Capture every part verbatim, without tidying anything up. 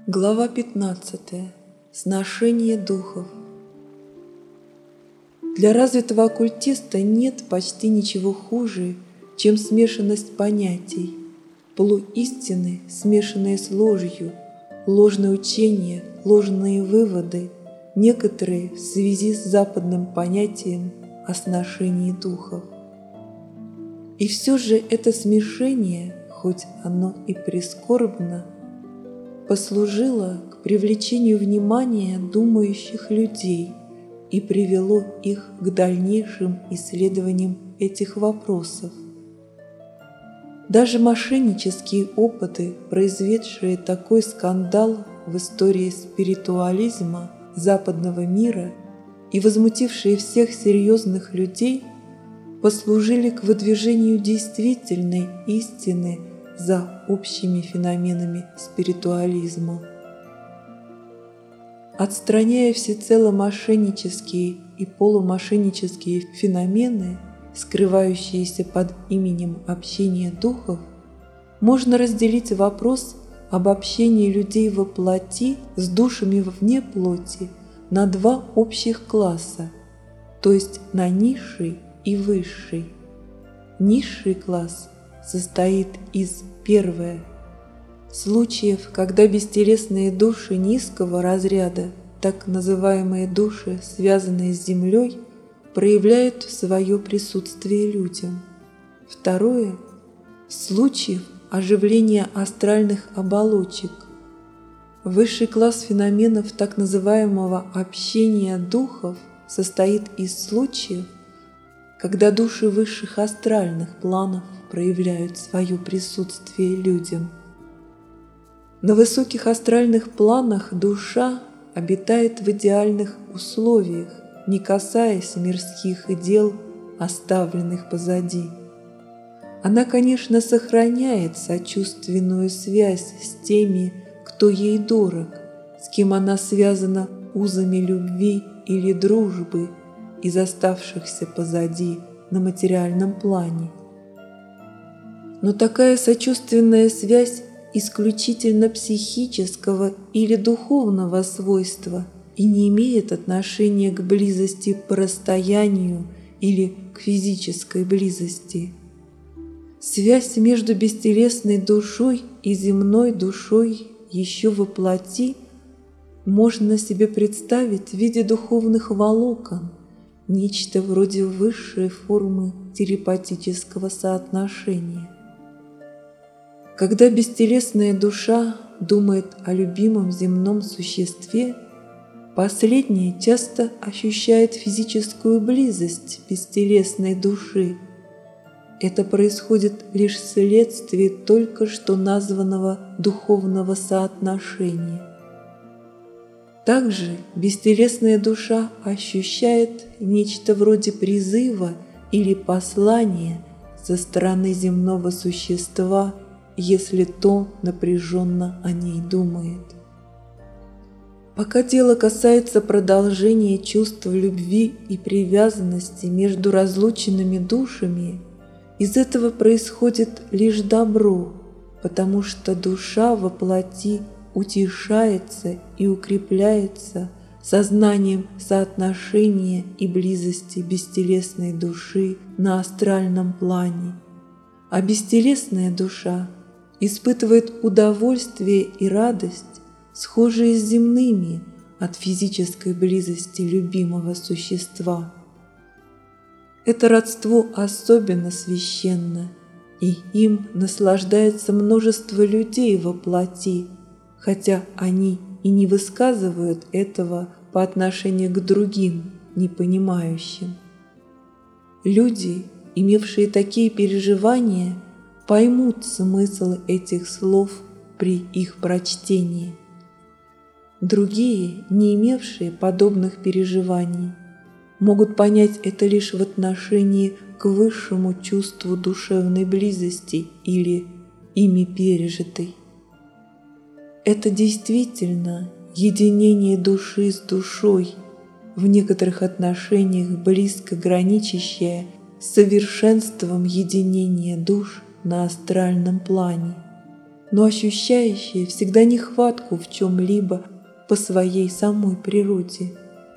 Глава пятнадцатая. Сношение духов. Для развитого оккультиста нет почти ничего хуже, чем смешанность понятий, полуистины, смешанные с ложью, ложные учения, ложные выводы, некоторые в связи с западным понятием о сношении духов. И все же это смешение, хоть оно и прискорбно, послужило к привлечению внимания думающих людей и привело их к дальнейшим исследованиям этих вопросов. Даже мошеннические опыты, произведшие такой скандал в истории спиритуализма западного мира и возмутившие всех серьезных людей, послужили к выдвижению действительной истины за общими феноменами спиритуализма. Отстраняя всецело мошеннические и полумошеннические феномены, скрывающиеся под именем общения духов, можно разделить вопрос об общении людей во плоти с душами вне плоти на два общих класса, то есть на низший и высший. Низший класс состоит из, первое, случаев, когда бестелесные души низкого разряда, так называемые души, связанные с землей, проявляют свое присутствие людям. Второе, случаев оживления астральных оболочек. Высший класс феноменов так называемого общения духов состоит из случаев, когда души высших астральных планов проявляют свое присутствие людям. На высоких астральных планах душа обитает в идеальных условиях, не касаясь мирских дел, оставленных позади. Она, конечно, сохраняет сочувственную связь с теми, кто ей дорог, с кем она связана узами любви или дружбы из оставшихся позади на материальном плане. Но такая сочувственная связь исключительно психического или духовного свойства и не имеет отношения к близости по расстоянию или к физической близости. Связь между бестелесной душой и земной душой еще во плоти можно себе представить в виде духовных волокон, нечто вроде высшей формы телепатического соотношения. Когда бестелесная душа думает о любимом земном существе, последняя часто ощущает физическую близость бестелесной души. Это происходит лишь вследствие только что названного духовного соотношения. Также бестелесная душа ощущает нечто вроде призыва или послания со стороны земного существа, если то напряженно о ней думает. Пока дело касается продолжения чувств любви и привязанности между разлученными душами, из этого происходит лишь добро, потому что душа во плоти утешается и укрепляется сознанием соотношения и близости бестелесной души на астральном плане, а бестелесная душа испытывает удовольствие и радость, схожие с земными от физической близости любимого существа. Это родство особенно священно, и им наслаждается множество людей во плоти, хотя они и не высказывают этого по отношению к другим, непонимающим. Люди, имевшие такие переживания, поймут смысл этих слов при их прочтении. Другие, не имевшие подобных переживаний, могут понять это лишь в отношении к высшему чувству душевной близости или ими пережитой. Это действительно единение души с душой, в некоторых отношениях близко граничащее с совершенством единения душ на астральном плане. но ощущающее всегда нехватку в чем-либо по своей самой природе.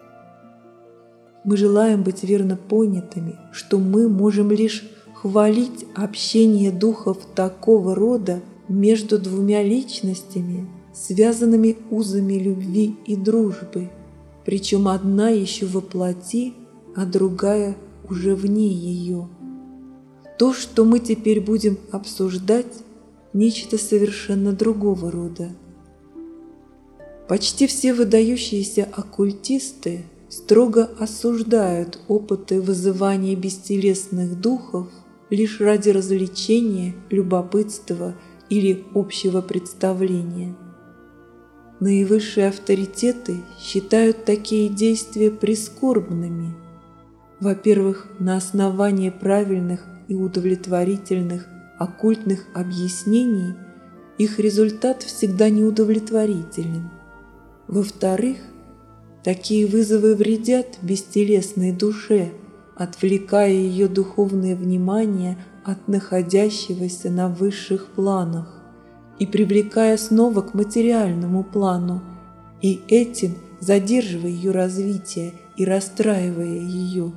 Мы желаем быть верно понятыми, что мы можем лишь хвалить общение духов такого рода между двумя личностями, связанными узами любви и дружбы, причем одна еще во плоти, а другая уже вне ее. То, что мы теперь будем обсуждать, нечто совершенно другого рода. Почти все выдающиеся оккультисты строго осуждают опыты вызывания бестелесных духов лишь ради развлечения, любопытства или общего представления. Наивысшие авторитеты считают такие действия прискорбными. Во-первых, на основании правильных и удовлетворительных оккультных объяснений их результат всегда неудовлетворителен. Во-вторых, такие вызовы вредят бестелесной душе, отвлекая ее духовное внимание от находящегося на высших планах и привлекая снова к материальному плану, и этим задерживая ее развитие и расстраивая ее.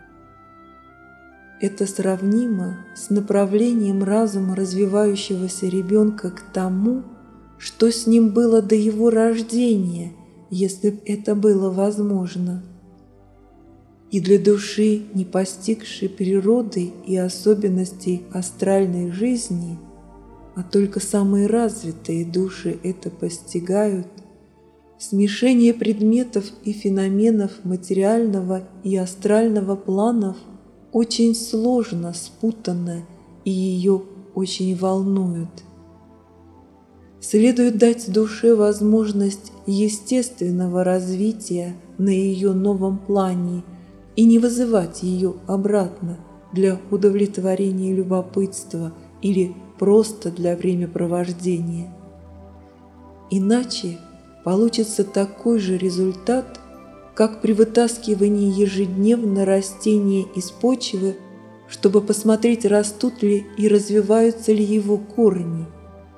Это сравнимо с направлением разума развивающегося ребенка к тому, что с ним было до его рождения, если б это было возможно. И для души, не постигшей природы и особенностей астральной жизни, а только самые развитые души это постигают, смешение предметов и феноменов материального и астрального планов очень сложно, спутанно, и ее очень волнует. Следует дать душе возможность естественного развития на ее новом плане и не вызывать ее обратно для удовлетворения любопытства или просто для времяпровождения. Иначе получится такой же результат, как при вытаскивании ежедневно растения из почвы, чтобы посмотреть, растут ли и развиваются ли его корни.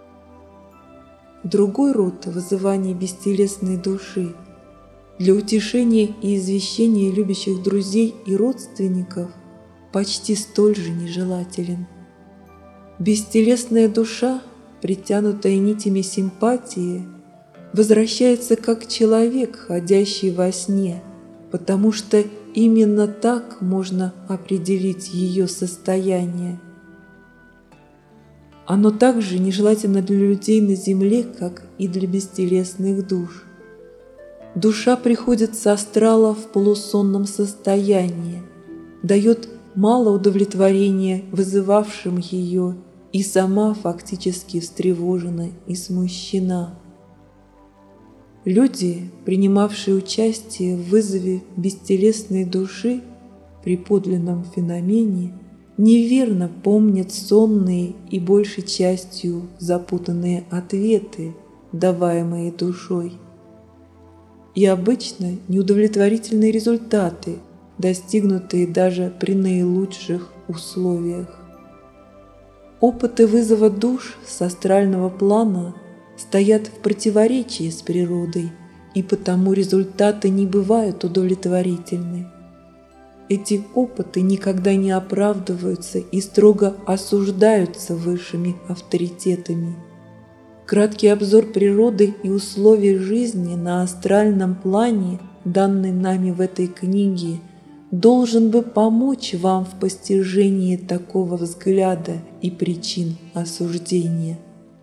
Другой род вызывания бестелесной души для утешения и извещения любящих друзей и родственников почти столь же нежелателен. Бестелесная душа, притянутая нитями симпатии, возвращается как человек, ходящий во сне, потому что именно так можно определить ее состояние. Оно также нежелательно для людей на земле, как и для бестелесных душ. Душа приходит с астрала в полусонном состоянии, дает мало удовлетворения вызывавшим ее, и сама фактически встревожена и смущена. Люди, принимавшие участие в вызове бестелесной души при подлинном феномене, неверно помнят сонные и большей частью запутанные ответы, даваемые душой, и обычно неудовлетворительные результаты, достигнутые даже при наилучших условиях. Опыты вызова душ с астрального плана стоят в противоречии с природой, и потому результаты не бывают удовлетворительны. Эти опыты никогда не оправдываются и строго осуждаются высшими авторитетами. Краткий обзор природы и условий жизни на астральном плане, данный нами в этой книге, должен бы помочь вам в постижении такого взгляда и причин осуждения.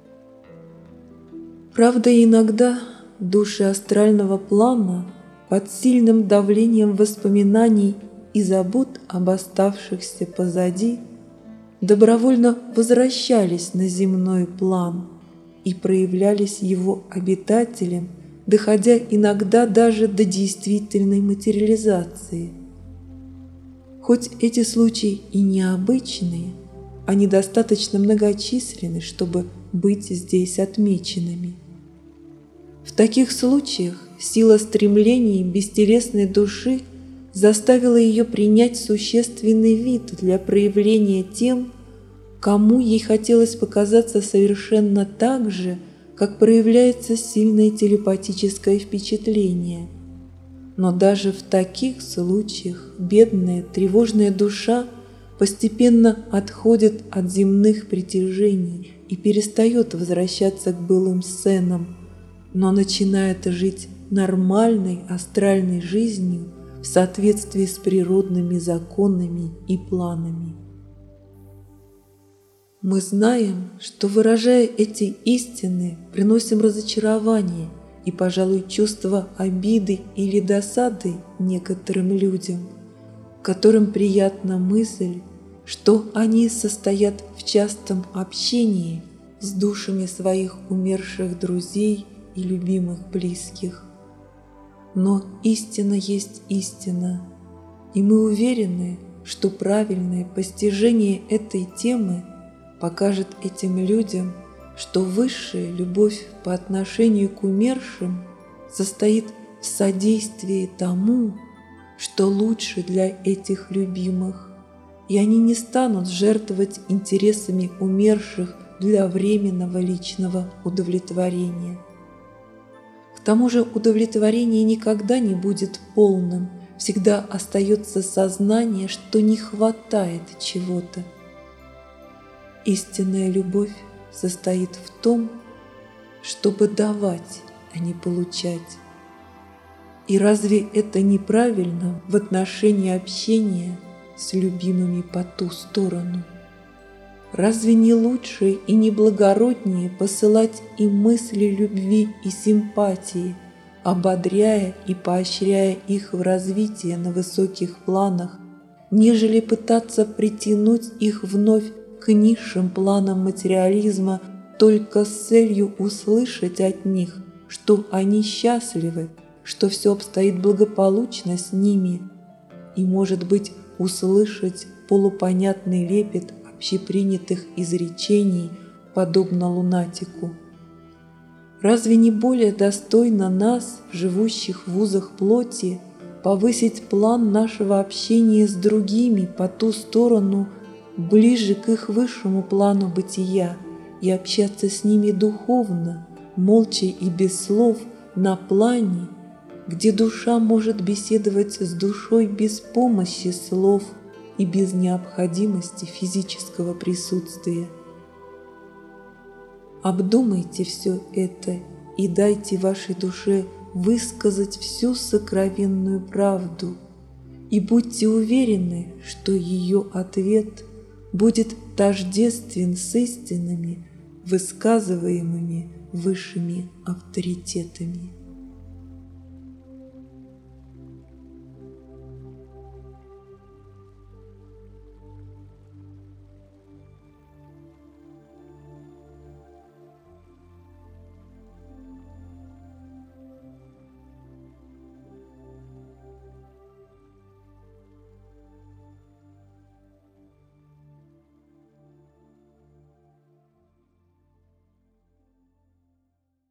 Правда, иногда души астрального плана под сильным давлением воспоминаний и забот об оставшихся позади добровольно возвращались на земной план и проявлялись его обитателям, доходя иногда даже до действительной материализации. Хоть эти случаи и необычные, они достаточно многочисленны, чтобы быть здесь отмеченными. В таких случаях сила стремлений бестелесной души заставила ее принять существенный вид для проявления тем, кому ей хотелось показаться совершенно так же, как проявляется сильное телепатическое впечатление. Но даже в таких случаях бедная, тревожная душа постепенно отходит от земных притяжений и перестает возвращаться к былым сценам, но начинает жить нормальной астральной жизнью в соответствии с природными законами и планами. Мы знаем, что, выражая эти истины, приносим разочарование и, пожалуй, чувство обиды или досады некоторым людям, которым приятна мысль, что они состоят в частом общении с душами своих умерших друзей и любимых близких. Но истина есть истина, и мы уверены, что правильное постижение этой темы покажет этим людям, что высшая любовь по отношению к умершим состоит в содействии тому, что лучше для этих любимых, и они не станут жертвовать интересами умерших для временного личного удовлетворения. К тому же удовлетворение никогда не будет полным, всегда остается сознание, что не хватает чего-то. Истинная любовь состоит в том, чтобы давать, а не получать. И разве это неправильно в отношении общения с любимыми по ту сторону? Разве не лучше и не благороднее посылать им мысли любви и симпатии, ободряя и поощряя их в развитии на высоких планах, нежели пытаться притянуть их вновь к низшим планам материализма только с целью услышать от них, что они счастливы, что все обстоит благополучно с ними, и, может быть, услышать полупонятный лепет общепринятых изречений, подобно лунатику. Разве не более достойно нас, живущих в вузах плоти, повысить план нашего общения с другими по ту сторону, ближе к их высшему плану бытия, и общаться с ними духовно, молча и без слов, на плане, где душа может беседовать с душой без помощи слов и без необходимости физического присутствия? Обдумайте все это и дайте вашей душе высказать всю сокровенную правду, и будьте уверены, что ее ответ будет тождествен с истинами, высказываемыми высшими авторитетами.